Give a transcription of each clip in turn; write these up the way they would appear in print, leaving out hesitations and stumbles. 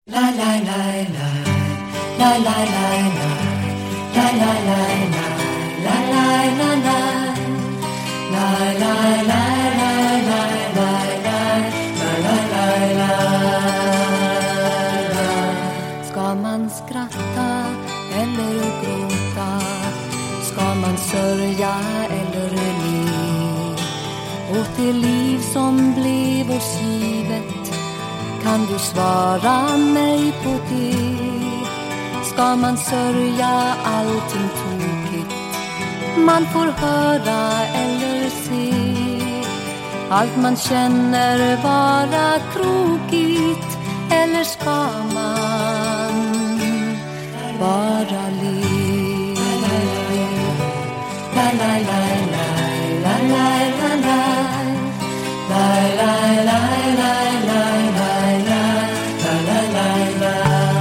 Ska man skratta eller gråta? Ska man sörja eller le? Åt det liv som blev oss givet, kan du svara mig på det? Ska man sörja allting tokigt man får höra eller se? Allt man känner vara krokigt, eller ska man bara le? La la la la la la la la la la la la la la.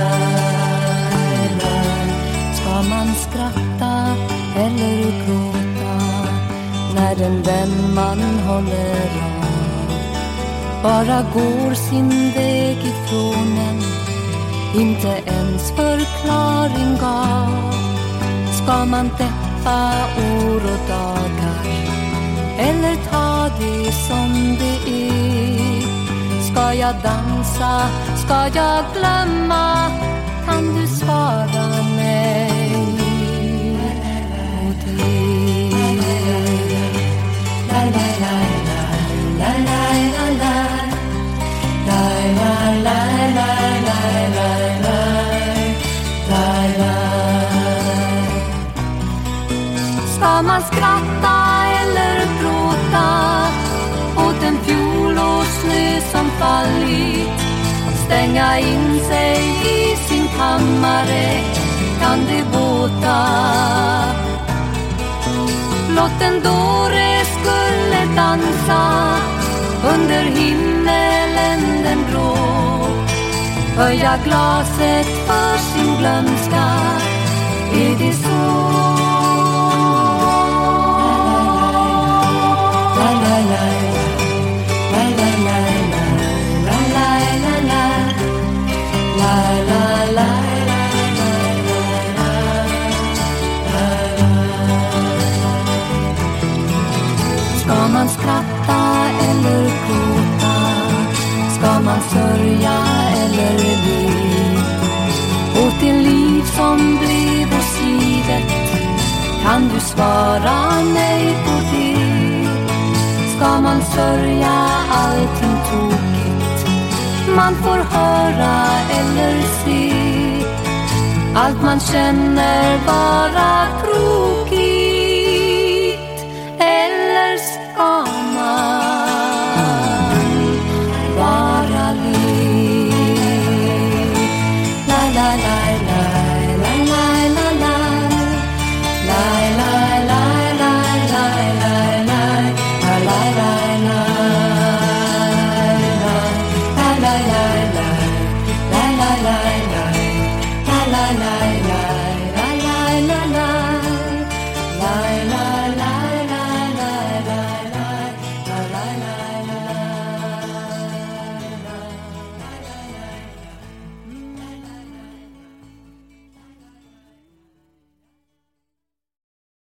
Ska man skratta eller gråta när den vän man håller av bara går sin väg ifrån en, inte ens förklaring gav? Ska man deppa år och dagar eller ta det som det är? Ska jag dansa, ska jag glömma? Kan du svara mig på det? La la la la la la la la la la la la la la la. Ska man skratta eller gråta åt en fjol och snö som fallit? Stänga in sig i sin kammare, kan det båta? Låt en dåre skulle dansa under himmelen den grå, höja glaset för sin glömska. Är det så? La la la la la la la la la la la la la. Ska man skratta eller gråta? Ska man sörja eller le? Åt det liv som blev oss givet, kan du svara nej på det? Ska man sörja allting tokigt man får höra eller se? Allt man känner vara krokigt, eller ska